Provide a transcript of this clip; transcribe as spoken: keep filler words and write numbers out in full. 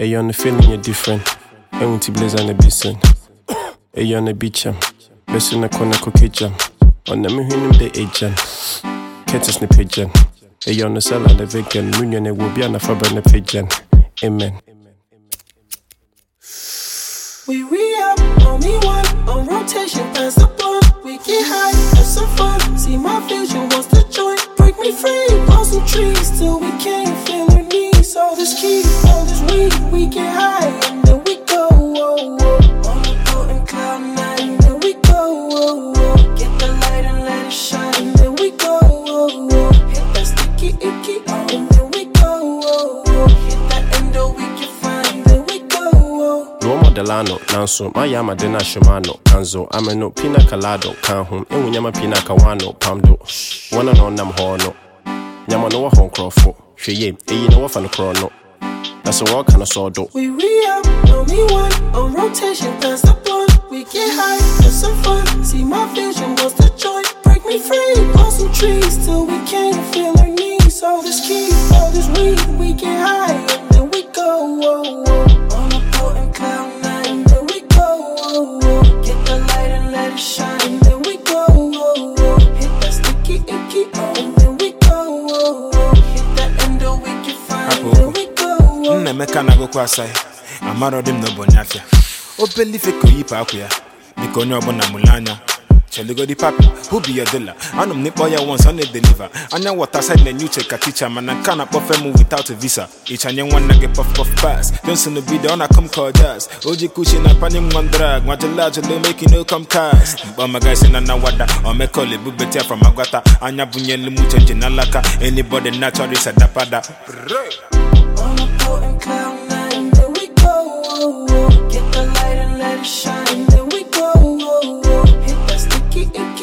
Hey, on the feeling you're different. I want to blaze on the basin. Hey, on the beach, I'm messing a corner kitchen. On the mihin the agent. Can't snip pigeon. Hey, on the cell and the vegan. Munion, it will be on the fabric and the pigeon. Amen. We re-up, only one, on rotation, pass the blunt. We get high, have some fun, see my vision, wants to join. Break me free, plant some trees, till we can't feel our knees. All this key, all this weed, we get high, and then we go, whoa, whoa. On the boat in cloud nine, then we go, whoa, whoa. Get the light and let it shine, and then we go, whoa, whoa. Hit that sticky icky, and then we go, whoa, whoa. Hit that endo, we can find, then we go, whoa. Roma Delano, Nanso, Mayama Dena Shimano, Anzo, Ameno, Pina Calado, Canhum, Ewyama Pina Kawano, Pamdo, one and on Nam Horno, Yamano Hong Crofo, Sheye, a no off on the chrono. That's a walk and a sword. We re-up, only one, on rotation, pass the blunt. We get high, have some fun, see my vision, wants to join. Break me free, plant some trees, till we can't feel our knees. All this key, all this weed, we get high, and then we go, whoa, whoa. On the boat in cloud nine, then we go, whoa, whoa. Get the light and let it shine, then we go, whoa, whoa. Hit that sticky icky, and then we go, whoa, whoa. Hit that endo, we can find, then we go, whoa. Nemeka na go kwasai, amaro dim no bonyafia. O believe ko yipa akuya, bikonyo bona mulanya. Chele go di papi, who be your dealer? Anum ni boya once on the deliver. Anya water side the new check a teacher man and can't perform without a visa. Each and young one nugget puff puff pass. Don't send the video on a come call jazz. Oji cushion a panning one drag. Want a large low making no come cast. But my guys in a nawada or me call it bubetia from Agata. Anya bunyan limucha jinalaka. Anybody natural is a dapada. On the boat in cloud nine, then we go, whoa, whoa. Get the light and let it shine, then we go, whoa, whoa. Hit that sticky icky.